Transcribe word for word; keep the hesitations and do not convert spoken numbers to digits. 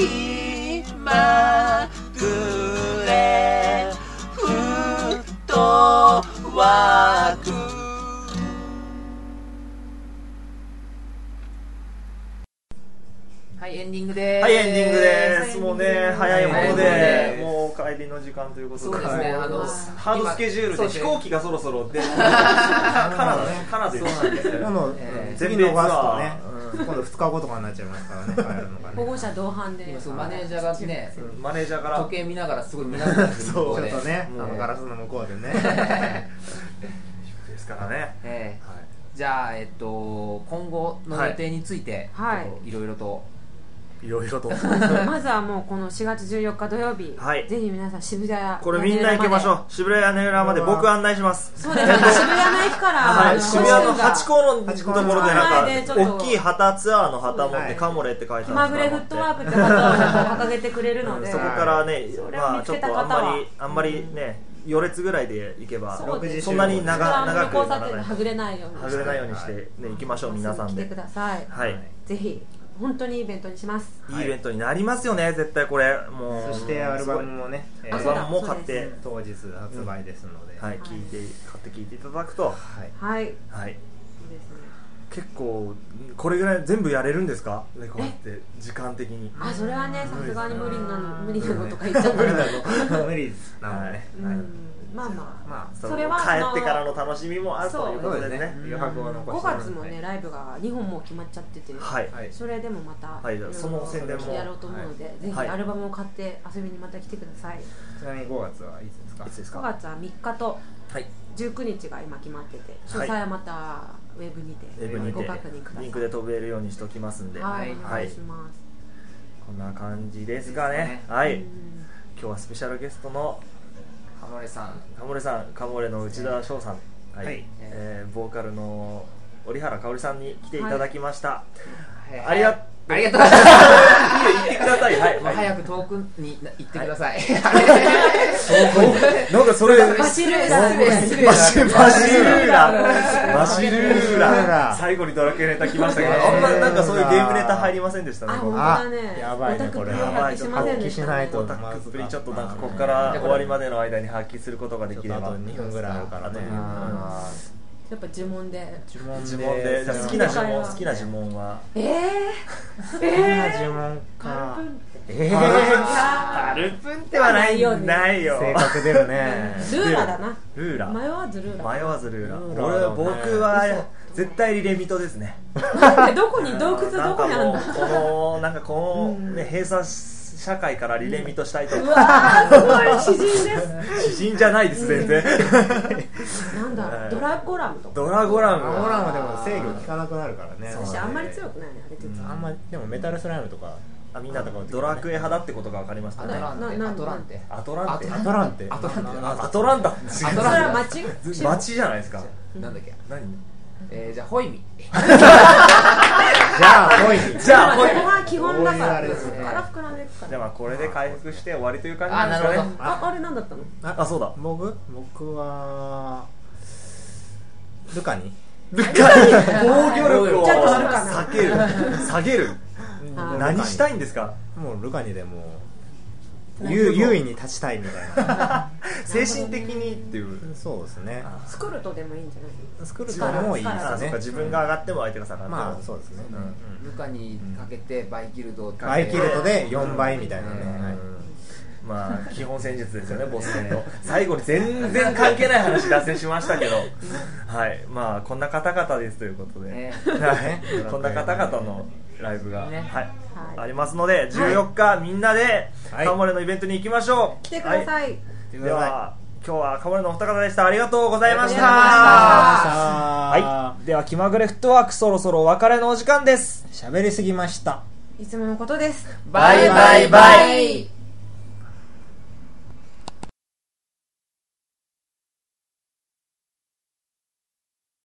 気まぐれフットワーク。 はい、エンディングでーす。 はい、エンディングです。もうね、早いもので、 はいもう帰りの時間ということで、 そうですね、あのハードスケジュールで飛行機がそろそろ出る。カナダね、カナダで。 そうなんですよ。 今度、 えー次のガストね、今度ふつかごとかになっちゃいますからね、帰るのがね。 保護者同伴で今そうマネージャーがね、 マネージャーから時計見ながらすごい見ながらそう、ちょっとね、あのガラスの向こうでね。 ですからね。 えー、じゃあ、えっと、今後の予定について、 はいいろいろと。 いろいろとまずはもうこのしがつじゅうよっか土曜日、 はい、 ぜひ皆さん渋谷これみんな行きましょう。渋谷屋根裏まで僕案内します。 そうですね、渋谷の駅から、 はい、渋谷のハチ公のところでなんか大きい旗ツアーの旗持ってカモレって書いてある気まぐれフットワークって旗を掲げてくれるので、 そこからね、まあちょっとあんまはりあんまりね、よ列ぐらいで行けばそんなに長長く交差点ではぐれないようにはぐれないようにしてね行きましょう。皆さんで来てください。 はい、 ぜひ本当にいいイベントにします。 いいイベントになりますよね、絶対これ。もうそしてアルバムもね、 アルバムも買って当日発売ですので、 はい、聞いて買って聞いていただくと、 はいはいはい、結構これぐらい全部やれるんですか、レコードって時間的に。 あ、それはね、さすがに無理なの無理なのとか言っちゃった無理なの無理なのね。 まあまあ、 まあ、 それは帰ってからの楽しみもあるということですね。 余白を残して。 ごがつもね、ライブがにほんも決まっちゃってて、はい、それでもまた、 はい、その宣伝もやろうと思うので、はい、ぜひアルバムを買って遊びにまた来てください。 ちなみにごがつはいつですか？ いつですか？ ごがつはみっかとじゅうくにちが今決まってて、詳細はまたウェブにてご確認ください。 リンクで飛べるようにしておきますんで、 はい、お願いします。 こんな感じですかね。はい、今日はスペシャルゲストのカモレさん、 カモレさん、カモレの内田翔さん、はい、はい、えー、ボーカルの折原香織さんに来ていただきました。はい、ありがとう。 ありがとうございます。 言ってください。はい。 早く遠くに行ってください。 なんかそれバシルーラ、 バシルーラ、バシルーラ。最後にドラクエネタ来ましたけど、あんまなんかそういうゲームネタ入りませんでしたね。 あ、本当だね。 やばいねこれ。 やばい。発揮しないと。 オタクっぷりちょっとなんかここから終わりまでの間に発揮することができれば。 あとにふんぐらいあるからね。 やっぱ呪文で呪文で好きな呪文好きな呪文はえー、 えー、呪文かえー、パルプンってはないよないよ。 性格出るね。 ルーラだな。 ルーラ迷わずルーラ迷わずルーラ。俺僕は絶対リレミトですね。 どこに洞窟どこにあるんだ。 このなんかこのね閉鎖社会からリレミトしたいと。 うわー、すごい詩人です。 詩人じゃないです全然。 なんだドラゴラムとか。 ドラゴラム。 ドラゴラムでも制御効かなくなるからね。 私あんまり強くないねあれって。 あんまりでもメタルスライムとか。 あ、みんなドラクエ派だってことが分かりましたね。 アトランテアトランテアトランテアトランテアトランタそれは町町じゃないですか。 なんだっけ。 何？ えー、じゃあホイミ。 じゃあホイミ。 じゃあホイミ。 ここが基本だからですね。 から膨らんでいくから。 じゃあまあこれで回復して終わりという感じなんですかね。 あ、なるほど。 あ、あれなんだったの？ あ、そうだ。 僕僕はルカニ。 ルカニ。防御力を下げる下げる。何したいんですか？ もうルカニでも優位に立ちたいみたいな。 精神的にっていう。 そうですね。 スクルトでもいいんじゃない？ スクルトもいいですね。 自分が上がっても相手が下がっても。 まあそうですね。 ルカにかけてバイキルドバイキルドでよんばいみたいなね。 まあ基本戦術ですよね、ボス戦の。最後に全然関係ない話脱線しましたけど、はい、まあこんな方々ですということで、こんな方々のライブが、はい、ありますので、じゅうよっかみんなでカモレのイベントに行きましょう。 来てください。 では今日はカモレのお二方でした。ありがとうございました。はい、では気まぐれフットワークそろそろお別れのお時間です。 喋りすぎました。 いつものことです。 バイバイバイ。